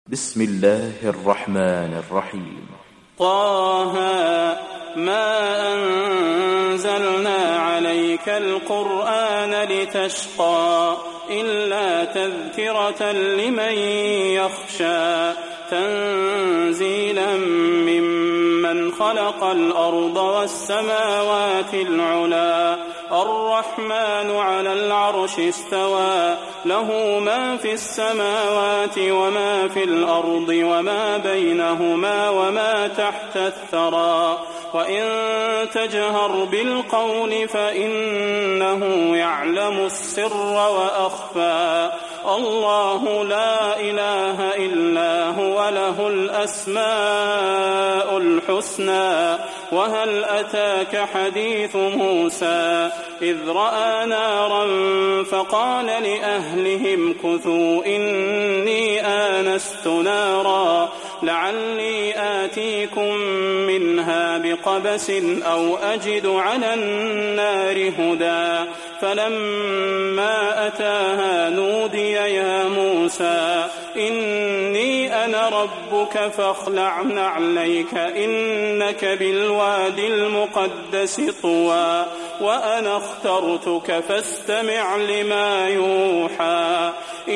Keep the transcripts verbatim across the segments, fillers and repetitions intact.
بسم الله الرحمن الرحيم. طه ما أنزلنا عليك القرآن لتشقى إلا تذكرة لمن يخشى تنزيلا ممن خلق الأرض والسماوات العلى الرحمن على العرش استوى له ما في السماوات وما في الأرض وما بينهما وما تحت الثرى وإن تجهر بالقول فإنه يعلم السر وأخفى الله لا إله إلا هو له الأسماء الحسنى وهل أتاك حديث موسى إذ رأى نارا فقال لأهلهم كثوا إني آنست نارا لعلي آتيكم منها بقبس أو أجد على النار هدى فلما أتاها نودي يا موسى إني أنا ربك فاخلع نعليك إنك بالوادي المقدس طوى وأنا اخترتك فاستمع لما يوحى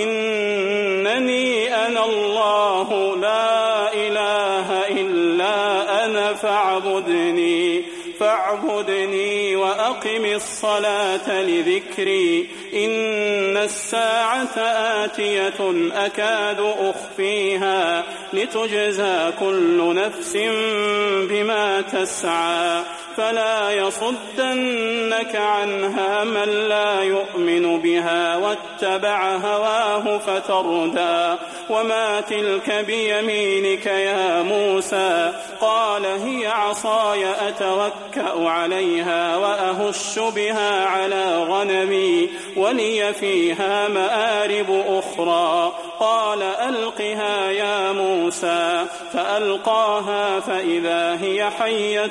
إنني أنا الله لا إله إلا أنا فاعبدني فاعبدني وأقم الصلاة لذكري إن الساعة آتية أكاد أخفيها لتجزى كل نفس بما تسعى فلا يصدنك عنها من لا يؤمن بها واتبع هواه فتردى وما تلك بيمينك يا موسى قال هي عصاي أتوكأ عليها وأهش بها على غنمي ولي فيها مآرب أخرى قال ألقها يا موسى فألقاها فإذا هي حية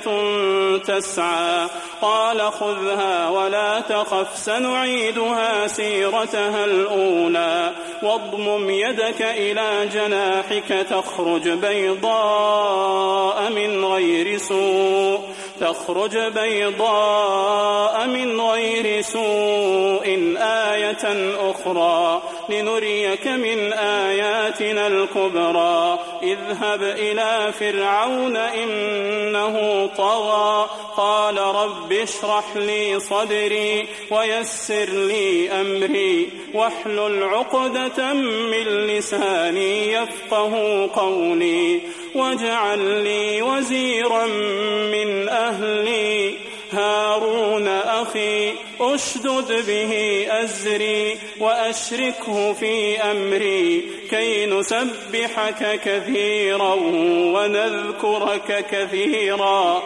تسعى قال خذها ولا تخف سنعيدها سيرتها الأولى واضمم يدك إلى جناحك تخرج بيضاء من غير سوء تخرج بيضاء من غير سوء آية أخرى لنريك من آياتنا الكبرى اذهب إلى فرعون إنه طغى قال رب اشرح لي صدري ويسر لي أمري واحلل عقدة من لساني يفقه قولي واجعل لي وزيرا من أهلي هارون أخي أشدد به أزري وأشركه في أمري كي نسبحك كثيرا ونذكرك كثيرا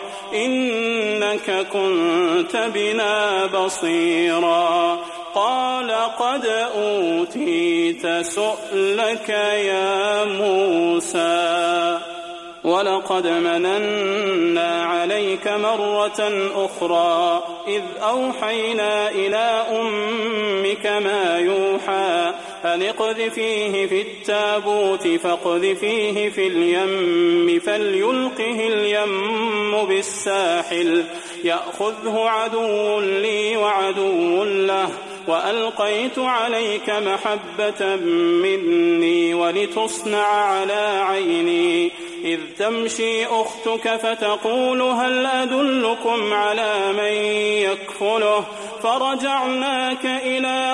إنك كنت بنا بصيرا قال قد أوتيت سؤلك يا موسى ولقد مننا عليك مرة أخرى إذ أوحينا إلى أمك ما يوحى أن اقذفيه في التابوت فاقذفيه في اليم فليلقه اليم بالساحل يأخذه عدو لي وعدو له وألقيت عليك محبة مني ولتصنع على عيني إذ تمشي أختك فتقول هل أدلكم على من يكفله فرجعناك إلى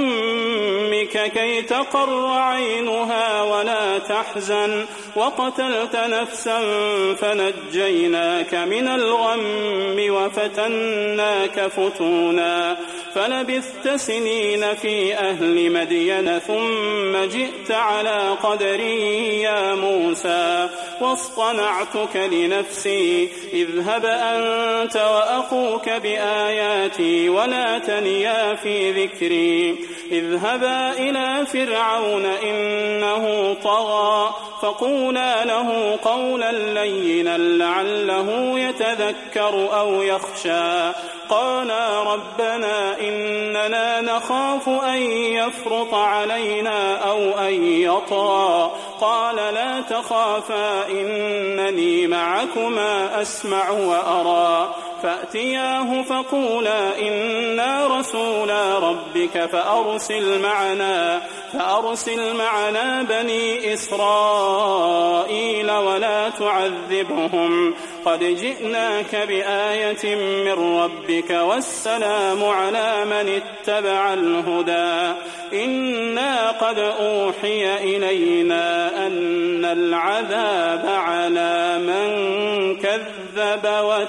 أمك كي تقر عينها ولا تحزن وقتلت نفسا فنجيناك من الغم وفتناك فتونا فلبثت سنين في أهل مدين ثم جئت على قدري يا موسى واصطنعتك لنفسي اذهب أنت وأخوك بآياتي ولا تنيا في ذكري اذهبا إلى فرعون إنه طغى فقولا له قولا لينا لعله يتذكر أو يخشى قالا ربنا إننا نخاف أن يفرط علينا أو أن يطغى قال لا تخافا إنني معكما أسمع وأرى فأتياه فقولا إنا رسولا ربك فأرسل معنا فأرسل معنا بني إسرائيل ولا تعذبهم قد جئناك بآية من ربك والسلام على من اتبع الهدى إنا قد أوحي إلينا أن العذاب على من كذب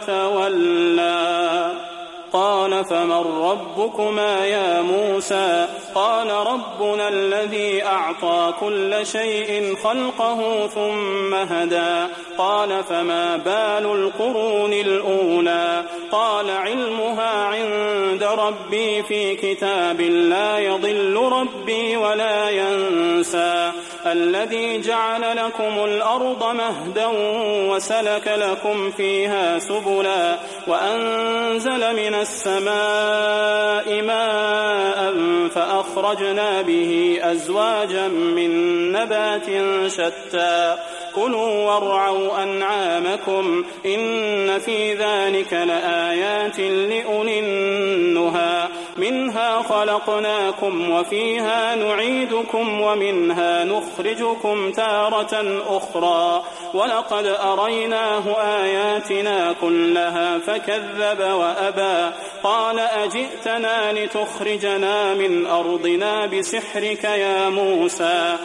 وتولى قال فمن ربكما يا موسى قال ربنا الذي أعطى كل شيء خلقه ثم هدى قال فما بال القرون الأولى قال علمها عند ربي في كتاب لا يضل ربي ولا ينسى الذي جعل لكم الأرض مهدا وسلك لكم فيها سبلا وأنزل من السماء ماء فأخرجنا به أزواجا من نبات شتى كلوا وارعوا أنعامكم إن في ذلك لآيات لأولي النهى منها خلقناكم وفيها نعيدكم ومنها نخرجكم تارة أخرى ولقد أريناه آياتنا كلها فكذب وأبى قال أجئتنا لتخرجنا من أرضنا بسحرك يا موسى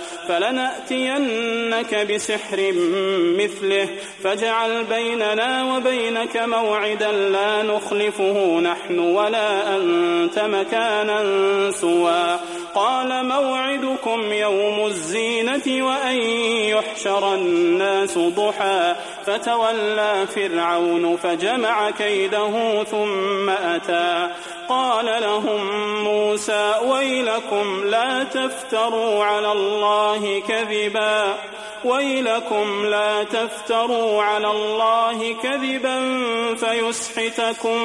فلنأتينك بسحر مثله فاجعل بيننا وبينك موعدا لا نخلفه نحن ولا أنت مكانا سوى قال موعدكم يوم الزينة وأن يحشر الناس ضحى فتولى فرعون فجمع كيده ثم أتى قال لهم موسى ويلكم لا تفتروا على الله كذبا ويلكم لا تفتروا على الله كذبا فيسحتكم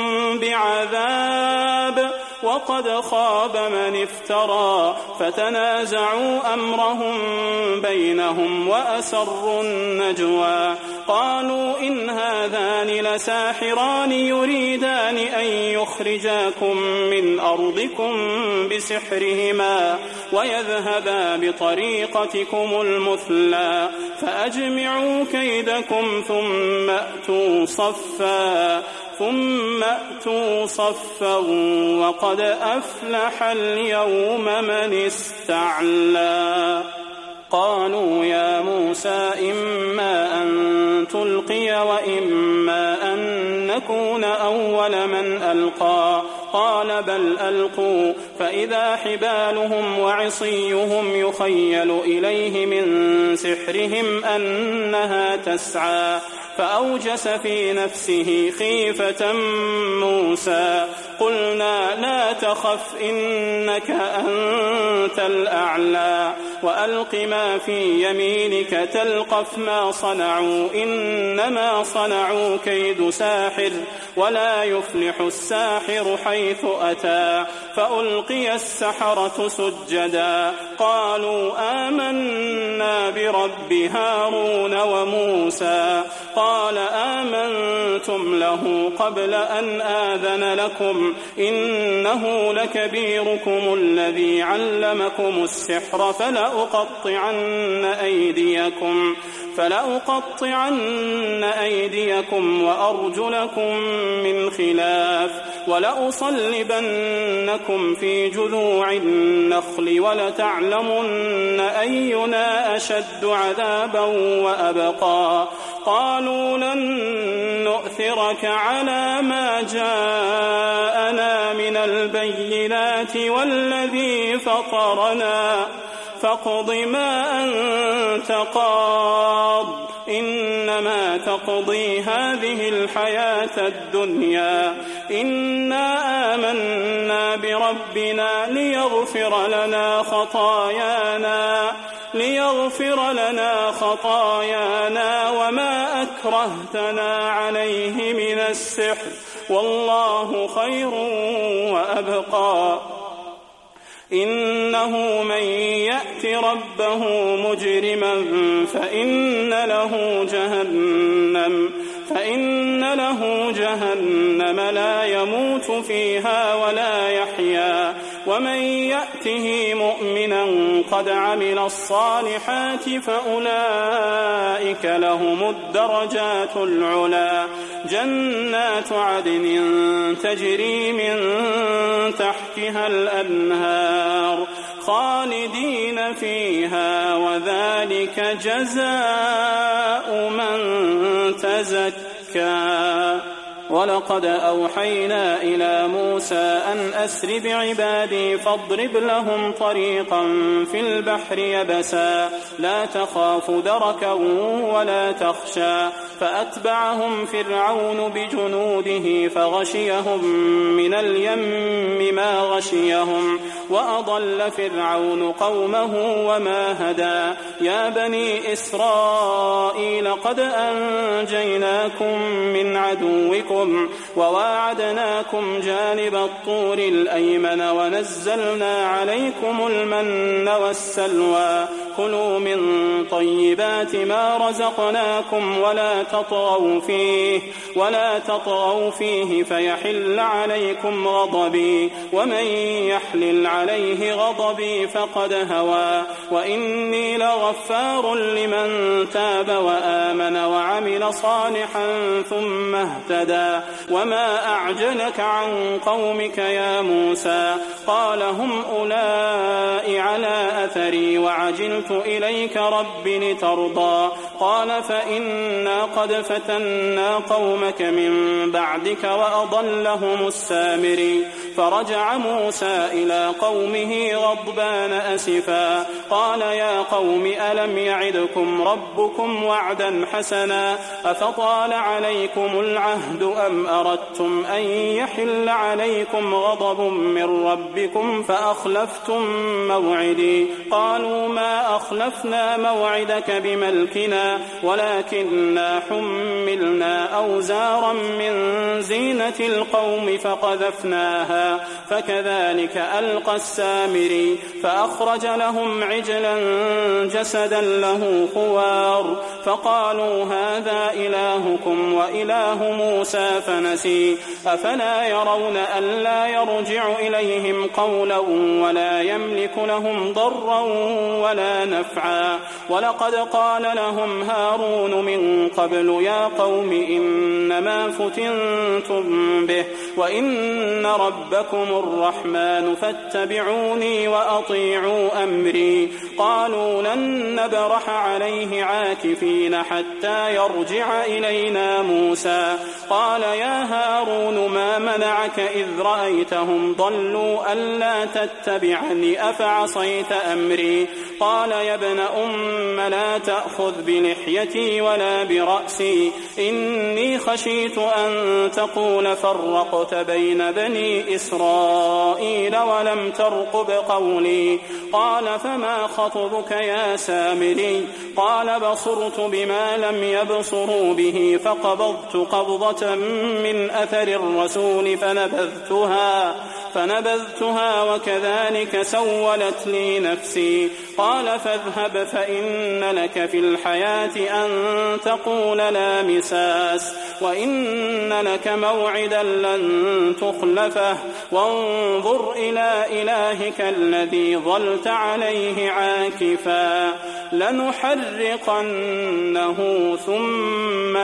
بعذاب وقد خاب من افترى فتنازعوا أمرهم بينهم وأسروا النجوى قالوا إن هذان لساحران يريدان أن يخرجاكم من أرضكم بسحرهما ويذهبا بطريقتكم المثلى فأجمعوا كيدكم ثم أتوا صفا ثم أتوا صفا وقد أفلح اليوم من استعلى قالوا يا موسى إما أن تلقي وإما أن نكون أول من ألقى قال بل ألقوا فإذا حبالهم وعصيهم يخيل إليه من سحرهم أنها تسعى فأوجس في نفسه خيفة موسى قلنا لا تخف إنك أنت الأعلى وألق ما في يمينك تلقف ما صنعوا إنما صنعوا كيد ساحر ولا يفلح الساحر حيث أتى فألقي السحرة سجدا قالوا آمنا برب هارون وموسى قال آمنتم له قبل أن آذن لكم إنه لكبيركم الذي علمكم السحر فلأقطعن أيديكم فلأقطعن أيديكم وأرجلكم من خلاف ولأصلبنكم في جذوع النخل ولتعلمن أينا أشد عذابا وأبقى قالوا لن نؤثرك على ما جاءنا من البينات والذي فطرنا فاقض ما أنت قاض إنما تقضي هذه الحياة الدنيا إنا آمنا بربنا ليغفر لنا خطايانا ليغفر لنا خطايانا وما أكرهتنا عليه من السحر والله خير وأبقى إنه من يأت ربه مجرما فإن له جهنم فإن له جهنم لا يموت فيها ولا يحيا ومن يأته مؤمنا قد عمل الصالحات فأولئك لهم الدرجات العلى جنات عدن تجري من تحتها الأنهار خالدين فيها وذلك جزاء من تزكى. ولقد أوحينا إلى موسى أن أسر بعبادي فاضرب لهم طريقا في البحر يبسا لا تخاف دركا ولا تخشى فأتبعهم فرعون بجنوده فغشيهم من اليم ما غشيهم وأضل فرعون قومه وما هدى. يا بني إسرائيل قد أنجيناكم من عدوكم وواعدناكم جانب الطور الأيمن ونزلنا عليكم المن والسلوى كلوا من طيبات ما رزقناكم ولا تطغوا فيه ولا تطغوا فيه فيحل عليكم غضبي ومن يحلل عليه غضبي فقد هوى وإني لغفار لمن تاب وآمن وعمل صالحا ثم اهتدى. وما أعجلك عن قومك يا موسى قال هم أولئك على أثري وعجلت إليك رب لترضى قال فإنا قد فتنا قومك من بعدك وأضلهم السامري. فرجع موسى إلى قومه غضبان أسفا قال يا قوم ألم يعدكم ربكم وعدا حسنا أفطال عليكم العهد أم أردتم أن يحل عليكم غضب من ربكم فأخلفتم موعدي قالوا ما أخلفنا موعدك بملكنا ولكننا حملنا أوزارا من زينة القوم فقذفناها فكذلك ألقى السامري فأخرج لهم عجلا جسدا له خوار فقالوا هذا إلهكم وإله موسى فنسي أفلا يرون ألا يرجع إليهم قولا ولا يملك لهم ضرا ولا نفعا. ولقد قال لهم هارون من قبل يا قوم إنما فتنتم به وإن ربكم الرحمن فاتبعوني وأطيعوا أمري. قالوا لن نبرح عليه عاكفين حتى يرجع إلينا موسى. قال يا هارون ما منعك إذ رأيتهم ضلوا ألا تتبعني أفعصيت أمري. قال يا ابن أم لا تأخذ بلحيتي ولا برأسي إني خشيت أن تقول فرقت بين بني إسرائيل ولم ترقب قولي. قال فما خطبك يا سامري؟ قال بصرت بما لم يبصروا به فقبضت قبضة من أثر الرسول فنبذتها فنبذتها وكذلك سولت لي نفسي. قال فاذهب فإن لك في الحياة أن تقول لا مساس وإن لك موعدا لن تخلفه وانظر إلى إلهك الذي ظلت عليه عاكفا لنحرقنه ثم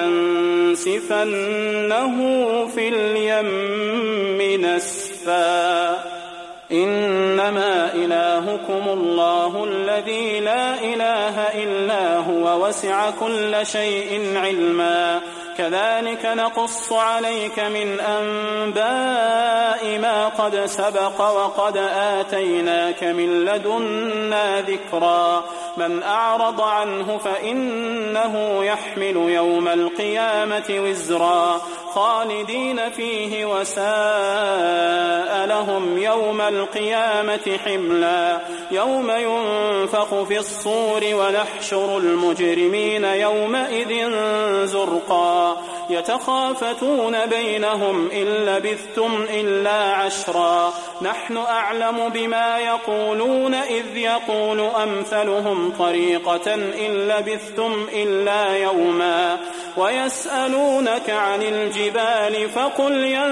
لننسفنه في اليم نسفا. إنما إلهكم الله الذي لا إله إلا هو وسع كل شيء علما. كذلك نقص عليك من أنباء ما قد سبق وقد آتيناك من لدنا ذكرا. من أعرض عنه فإنه يحمل يوم القيامة وزرا خالدين فيه وساء لهم يوم القيامة حملا. يوم ينفخ في الصور ونحشر المجرمين يومئذ زرقا يتخافتون بينهم إن لبثتم إلا عشرا نحن أعلم بما يقولون إذ يقول أمثلهم طريقة إن لبثتم إلا يوما ويسألونك عن الجبال فقل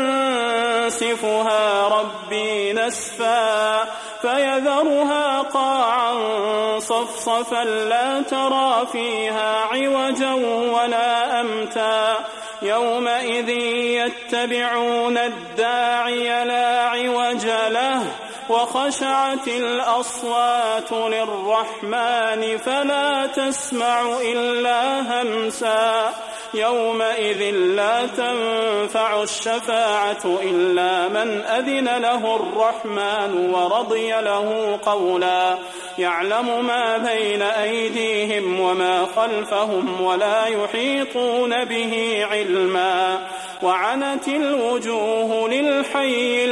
ينسفها ربي نسفا فيذرها قاعا صفصفا لا ترى فيها عوجا ولا أمتا يومئذ يتبعون الداعي لا عوج له وخشعت الأصوات للرحمن فلا تسمع إلا همسا يومئذ لا تنفع الشفاعة إلا من أذن له الرحمن ورضي له قولا يعلم ما بين أيديهم وما خلفهم ولا يحيطون به علما وعنت الوجوه للحي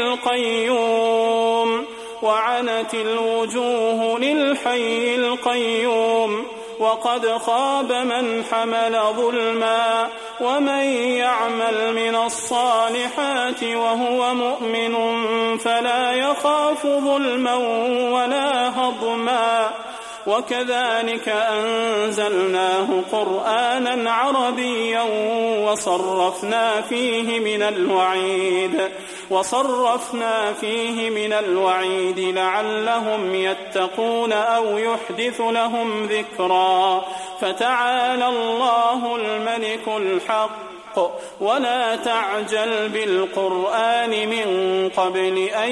القيوم وعنت الوجوه للحي القيوم وقد خاب من حمل ظلما ومن يعمل من الصالحات وهو مؤمن فلا يخاف ظلما ولا هضما وكذلك أنزلناه قرآنا عربيا وصرفنا فيه من الوعيد وصرفنا فيه من الوعيد لعلهم يتقون أو يحدث لهم ذكرا فتعالى الله الملك الحق ولا تعجل بالقرآن من قبل أن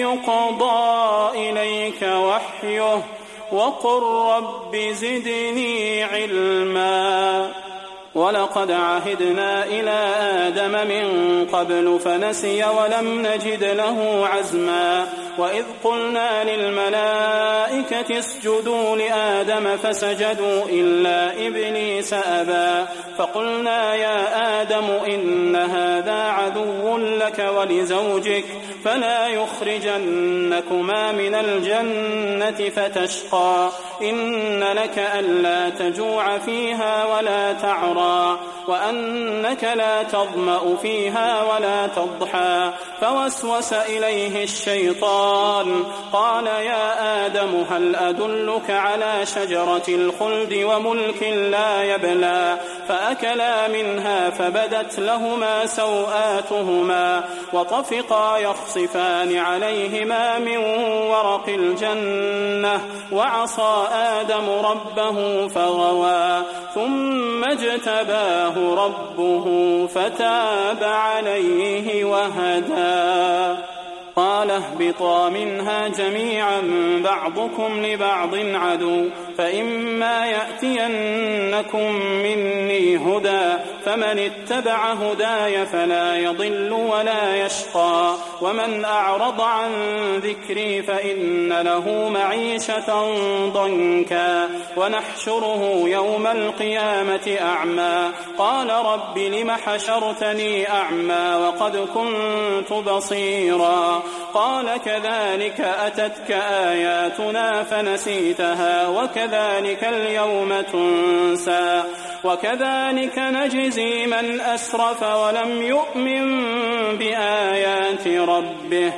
يقضى إليك وحيه وقل رب زدني علما ولقد عهدنا إلى آدم من قبل فنسي ولم نجد له عزما وإذ قلنا للملائكة اسجدوا لآدم فسجدوا إلا إبليس أبى فقلنا يا آدم إن هذا عدو لك ولزوجك فلا يخرجنكما من الجنة فتشقى إن لك ألا تجوع فيها ولا تعرى وأنك لا تظمأ فيها ولا تضحى فوسوس إليه الشيطان قال يا آدم هل أدلك على شجرة الخلد وملك لا يبلى فأكلا منها فبدت لهما سوآتهما وطفقا يخصفان عليهما من ورق الجنة وعصى آدم ربه فغوى ثم اجتباه ربه فتاب عليه وهدى قال اهبطا منها جميعا بعضكم لبعض عدو فإما يأتينكم مني هدى فمن اتبع هداي فلا يضل ولا يشقى ومن أعرض عن ذكري فإن له معيشة ضنكا ونحشره يوم القيامة أعمى قال رب لم حشرتني أعمى وقد كنت بصيرا قال كذلك أتتك آياتنا فنسيتها وكذلك اليوم تنسى وكذلك نجزي من أسرف ولم يؤمن بآيات ربه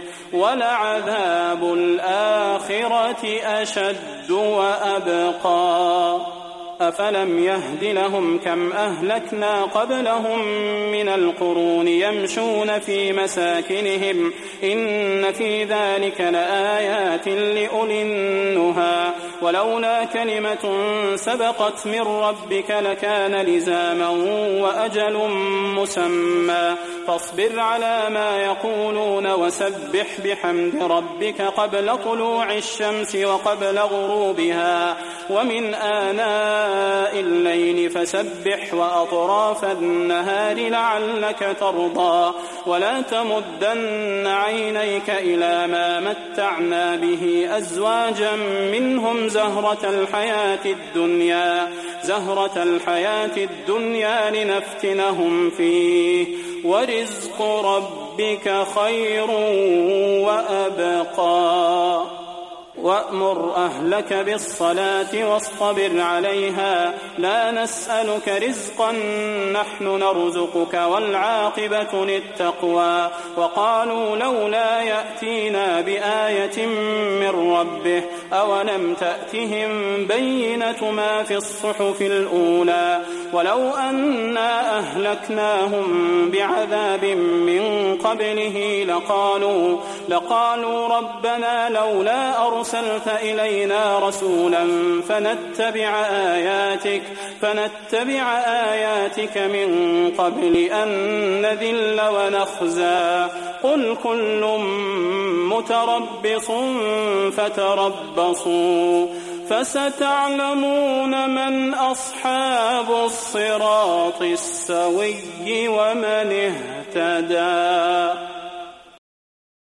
ولعذاب الآخرة أشد وأبقى أفلم يهد لهم كم أهلكنا قبلهم من القرون يمشون في مساكنهم إن في ذلك لآيات لأولي النهى ولولا كلمة سبقت من ربك لكان لزاما وأجل مسمى فاصبر على ما يقولون وسبح بحمد ربك قبل طلوع الشمس وقبل غروبها ومن آناء الليل فسبح وأطراف النهار لعلك ترضى ولا تمدن عينيك إلى ما متعنا به أزواجا منهم زهرة الحياة الدنيا زهرة الحياة الدنيا لنفتنهم فيه ورزق ربك خير وأبقى وأمر أهلك بالصلاة واصطبر عليها لا نسألك رزقا نحن نرزقك والعاقبة للتقوى وقالوا لولا يأتينا بآية من ربه أولم تأتهم بينة ما في الصحف الأولى ولو أنا أهلكناهم بعذاب من قبله لقالوا, لقالوا ربنا لولا أرسلت إلينا رسولا فنتبع آياتك, فنتبع آياتك من قبل أن نذل ونخزى قل كل متربص فتربصوا فستعلمون من أصحاب الصراط السوي ومن اهتدى.